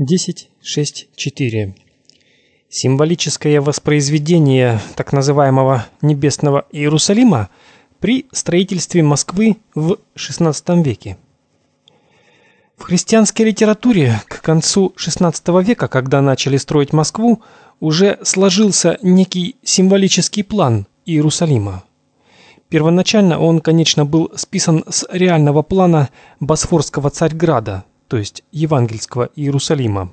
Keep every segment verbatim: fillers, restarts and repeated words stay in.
десять шесть четыре. Символическое воспроизведение так называемого Небесного Иерусалима при строительстве Москвы в шестнадцатом веке. В христианской литературе к концу шестнадцатого века, когда начали строить Москву, уже сложился некий символический план Иерусалима. Первоначально он, конечно, был списан с реального плана Босфорского Царьграда, то есть евангельского Иерусалима.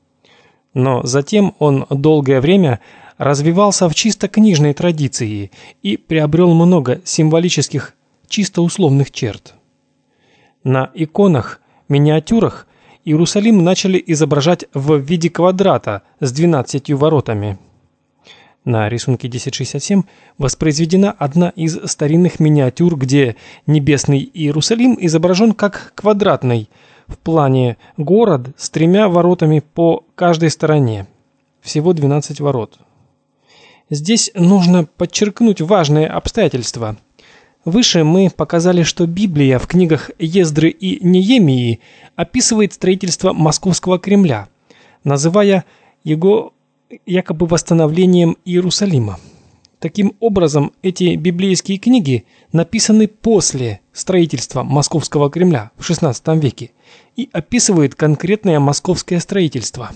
Но затем он долгое время развивался в чисто книжной традиции и приобрел много символических, чисто условных черт. На иконах, миниатюрах Иерусалим начали изображать в виде квадрата с двенадцатью воротами. На рисунке десять шестьдесят семь воспроизведена одна из старинных миниатюр, где небесный Иерусалим изображен как квадратный в плане город с тремя воротами по каждой стороне. Всего двенадцать ворот. Здесь нужно подчеркнуть важное обстоятельство. Выше мы показали, что Библия в книгах Ездры и Неемии описывает строительство Московского Кремля, называя его якобы восстановлением Иерусалима. Таким образом, эти библейские книги написаны после строительства Московского Кремля в шестнадцатом веке и описывают конкретное московское строительство.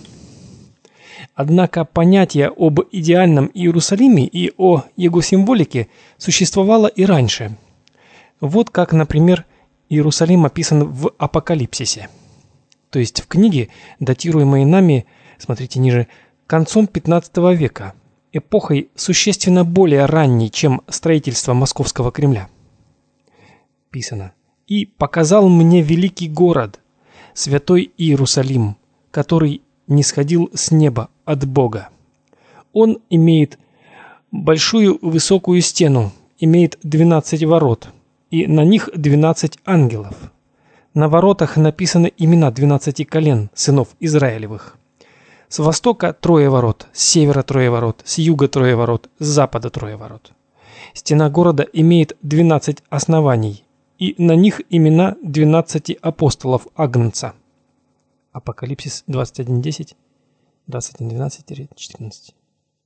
Однако понятие об идеальном Иерусалиме и о его символике существовало и раньше. Вот как, например, Иерусалим описан в Апокалипсисе. То есть в книге, датируемой нами, смотрите ниже, концом пятнадцатого века, эпохой существенно более ранней, чем строительство Московского Кремля. Писано: «И показал мне великий город, святой Иерусалим, который нисходил с неба от Бога. Он имеет большую высокую стену, имеет двенадцать ворот, и на них двенадцать ангелов. На воротах написаны имена двенадцати колен сынов Израилевых. С востока трое ворот, с севера трое ворот, с юга трое ворот, с запада трое ворот. Стена города имеет двенадцать оснований, и на них имена двенадцати апостолов Агнца». Апокалипсис двадцать один десять, двадцать один двенадцать четырнадцать.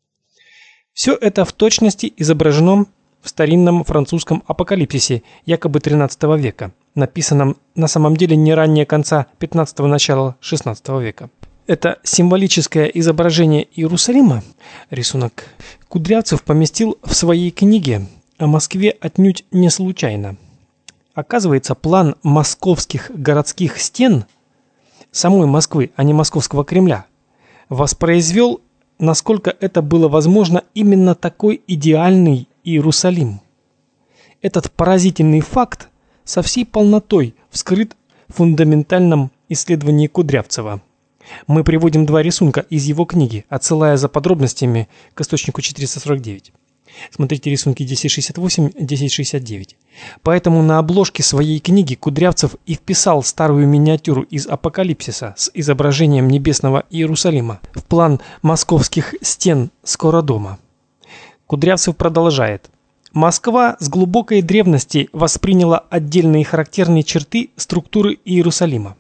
Все это в точности изображено в старинном французском апокалипсисе якобы тринадцатого века, написанном на самом деле не ранее конца пятнадцатого, начала шестнадцатого века. Это символическое изображение Иерусалима, рисунок, Кудрявцев поместил в своей книге о Москве отнюдь не случайно. Оказывается, план московских городских стен самой Москвы, а не Московского Кремля, воспроизвел, насколько это было возможно, именно такой идеальный Иерусалим. Этот поразительный факт со всей полнотой вскрыт в фундаментальном исследовании Кудрявцева. Мы приводим два рисунка из его книги, отсылая за подробностями к источнику четыреста сорок девять. Смотрите рисунки десять шестьдесят восемь, десять шестьдесят девять. Поэтому на обложке своей книги Кудрявцев и вписал старую миниатюру из Апокалипсиса с изображением небесного Иерусалима в план московских стен Скородома. Кудрявцев продолжает. Москва с глубокой древности восприняла отдельные характерные черты структуры Иерусалима.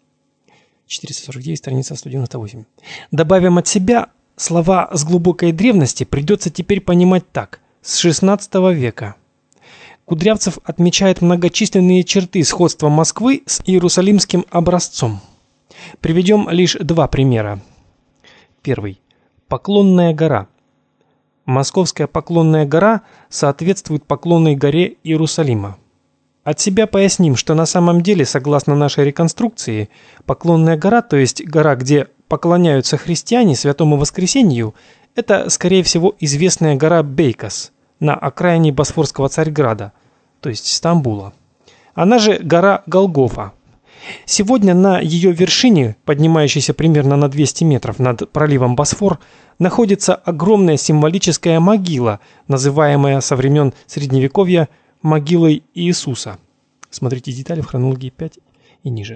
четыреста сорок девять, страница сто девяносто восемь. Добавим от себя, слова «с глубокой древности» придется теперь понимать так: с шестнадцатого века. Кудрявцев отмечает многочисленные черты сходства Москвы с иерусалимским образцом. Приведем лишь два примера. Первый. Поклонная гора. Московская Поклонная гора соответствует Поклонной горе Иерусалима. От себя поясним, что на самом деле, согласно нашей реконструкции, Поклонная гора, то есть гора, где поклоняются христиане Святому Воскресению, это, скорее всего, известная гора Бейкос на окраине Босфорского Царьграда, то есть Стамбула. Она же гора Голгофа. Сегодня на ее вершине, поднимающейся примерно на двести метров над проливом Босфор, находится огромная символическая могила, называемая со времен Средневековья могилой Иисуса. Смотрите детали в хронологии пять и ниже.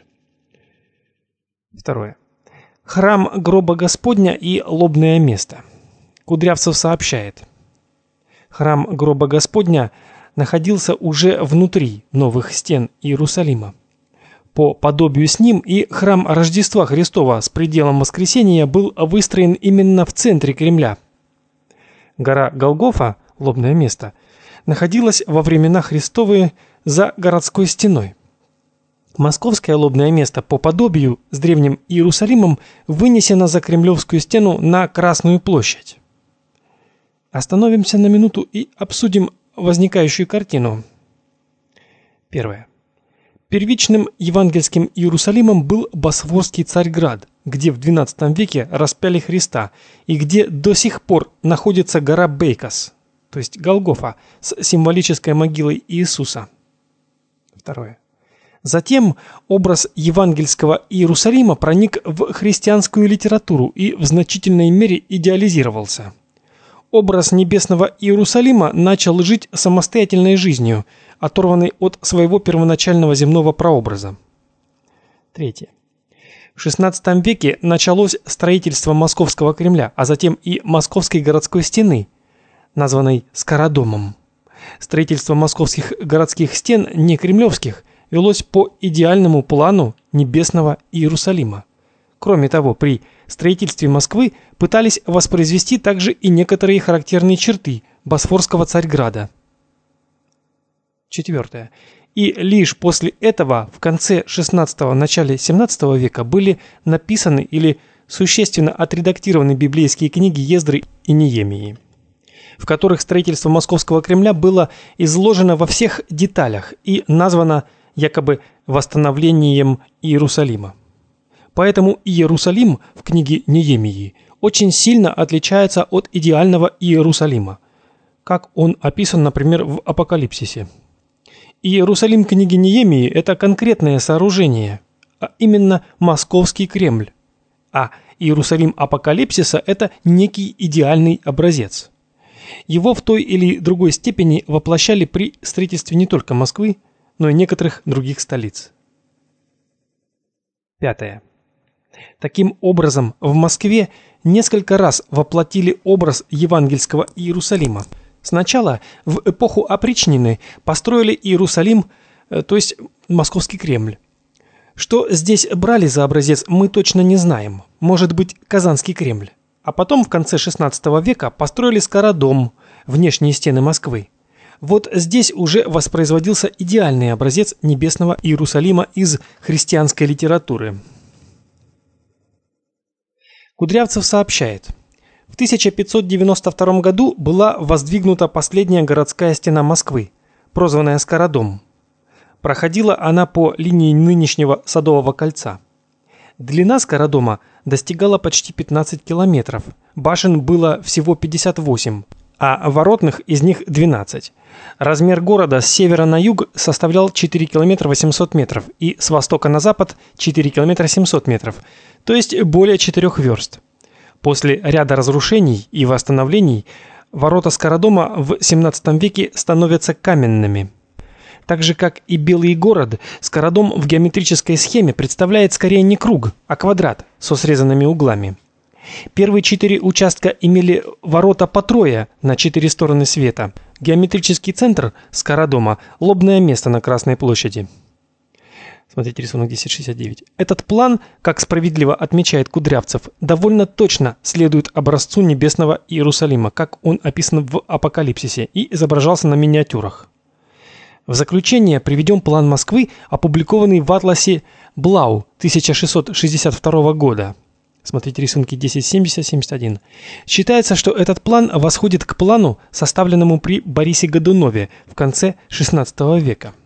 Второе. Храм гроба Господня и лобное место. Кудрявцев сообщает. Храм гроба Господня находился уже внутри новых стен Иерусалима. по подобию с ним, и храм Рождества Христова с пределом Воскресения был выстроен именно в центре Кремля. Гора Голгофа, лобное место, находилась во времена Христовые за городской стеной. Московское лобное место по подобию с древним Иерусалимом вынесено за Кремлевскую стену на Красную площадь. Остановимся на минуту и обсудим возникающую картину. Первое. Первичным евангельским Иерусалимом был Босфорский Царьград, где в двенадцатом веке распяли Христа и где до сих пор находится гора Бейкос, то есть Голгофа, с символической могилой Иисуса. Второе. Затем образ евангельского Иерусалима проник в христианскую литературу и в значительной мере идеализировался. Образ небесного Иерусалима начал жить самостоятельной жизнью, оторванной от своего первоначального земного прообраза. Третье. В шестнадцатом веке началось строительство Московского Кремля, а затем и Московской городской стены, названной Скородомом. Строительство московских городских стен, не кремлевских, велось по идеальному плану небесного Иерусалима. Кроме того, при строительстве Москвы пытались воспроизвести также и некоторые характерные черты Босфорского Царьграда. Четвертое. И лишь после этого в конце шестнадцатого – начале семнадцатого века были написаны или существенно отредактированы библейские книги Ездры и Неемии, в которых строительство Московского Кремля было изложено во всех деталях и названо якобы восстановлением Иерусалима. Поэтому Иерусалим в книге Неемии очень сильно отличается от идеального Иерусалима, как он описан, например, в Апокалипсисе. Иерусалим книги Неемии – это конкретное сооружение, а именно Московский Кремль, а Иерусалим Апокалипсиса – это некий идеальный образец. Его в той или другой степени воплощали при строительстве не только Москвы, но и некоторых других столиц. Пятое. Таким образом, в Москве несколько раз воплотили образ евангельского Иерусалима. Сначала, в эпоху опричнины, построили Иерусалим, то есть Московский Кремль. Что здесь брали за образец, мы точно не знаем. Может быть, Казанский Кремль. А потом, в конце шестнадцатого века, построили Скородом, внешние стены Москвы. Вот здесь уже воспроизводился идеальный образец небесного Иерусалима из христианской литературы. Кудрявцев сообщает: в тысяча пятьсот девяносто втором году была воздвигнута последняя городская стена Москвы, прозванная Скородом. Проходила она по линии нынешнего Садового кольца. Длина Скородома достигала почти пятнадцать километров, башен было всего пятьдесят восемь, а воротных из них двенадцать. Размер города с севера на юг составлял четыре километра восемьсот метров и с востока на запад четыре километра семьсот метров, то есть более четырех верст. После ряда разрушений и восстановлений ворота Скородома в семнадцатом веке становятся каменными. Так же, как и Белый город, Скородом в геометрической схеме представляет скорее не круг, а квадрат со срезанными углами. Первые четыре участка имели ворота по трое на четыре стороны света. Геометрический центр Скородома – лобное место на Красной площади. Смотрите рисунок десять шестьдесят девять. Этот план, как справедливо отмечает Кудрявцев, довольно точно следует образцу небесного Иерусалима, как он описан в Апокалипсисе и изображался на миниатюрах. В заключение приведем план Москвы, опубликованный в атласе Блау тысяча шестьсот шестьдесят второго года. Смотрите рисунки десять семьдесят семьдесят один. Считается, что этот план восходит к плану, составленному при Борисе Годунове в конце шестнадцатого века.